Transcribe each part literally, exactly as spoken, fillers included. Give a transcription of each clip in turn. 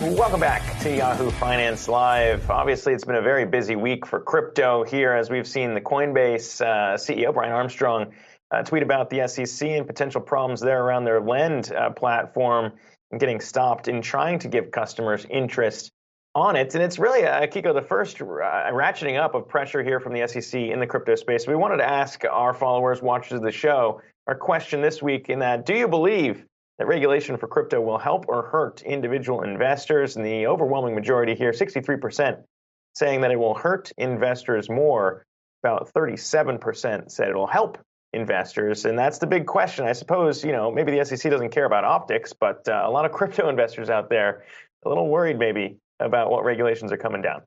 Welcome back to Yahoo Finance Live. Obviously, it's been a very busy week for crypto here as we've seen the Coinbase uh, C E O, Brian Armstrong, uh, tweet about the S E C and potential problems there around their Lend uh, platform and getting stopped in trying to give customers interest on it. And it's really, uh, Kiko, the first uh, ratcheting up of pressure here from the S E C in the crypto space. We wanted to ask our followers, watchers of the show, our question this week in that, do you believe that regulation for crypto will help or hurt individual investors? And the overwhelming majority here, sixty-three percent, saying that it will hurt investors more. About thirty-seven percent said it will help investors. And that's the big question. I suppose, you know, maybe the S E C doesn't care about optics, but uh, a lot of crypto investors out there a little worried maybe about what regulations are coming down.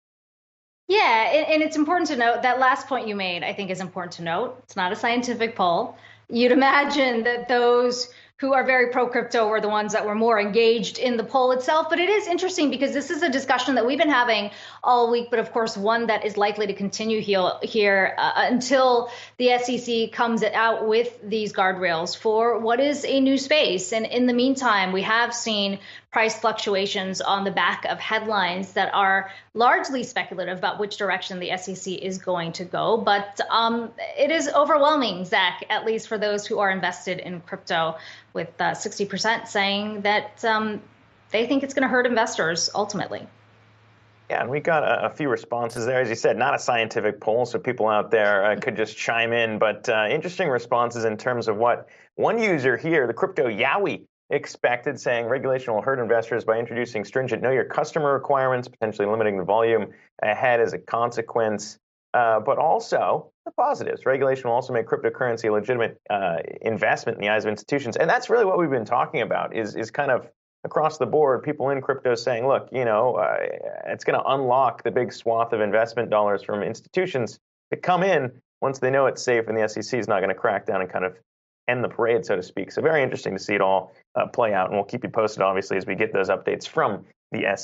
Yeah, and it's important to note that last point you made, I think, is important to note. It's not a scientific poll. You'd imagine that those who are very pro-crypto were the ones that were more engaged in the poll itself. But it is interesting because this is a discussion that we've been having all week, but of course, one that is likely to continue here uh, until the S E C comes out with these guardrails for what is a new space. And in the meantime, we have seen price fluctuations on the back of headlines that are largely speculative about which direction the S E C is going to go. But um, it is overwhelming, Zach, at least for those who are invested in crypto, with uh, sixty percent saying that um, they think it's going to hurt investors ultimately. Yeah, and we got a, a few responses there. As you said, not a scientific poll, so people out there uh, could just chime in. But uh, interesting responses in terms of what one user here, the crypto Yowie, expected, saying regulation will hurt investors by introducing stringent know your customer requirements, potentially limiting the volume ahead as a consequence. Uh, but also the positives. Regulation will also make cryptocurrency a legitimate uh, investment in the eyes of institutions. And that's really what we've been talking about is, is kind of across the board, people in crypto saying, look, you know, uh, it's going to unlock the big swath of investment dollars from institutions to come in once they know it's safe and the S E C is not going to crack down and kind of end the parade, so to speak. So very interesting to see it all uh, play out. And we'll keep you posted, obviously, as we get those updates from the S E C.